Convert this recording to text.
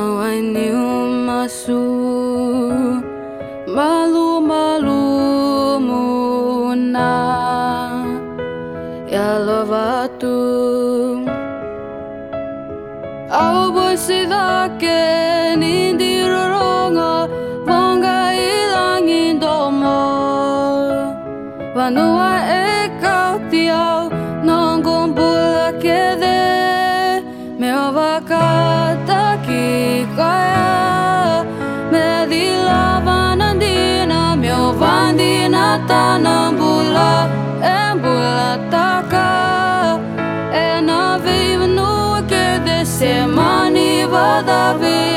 ai ni masu malu malu muna ya lovatu au boisida ke nindi roronga vonga ilangin domo vanua e kautiau nongong bula kede me ovakata ki kaya me dilavanandina me ovandina tanam bula embula taka e na vivnu kede semani vadavi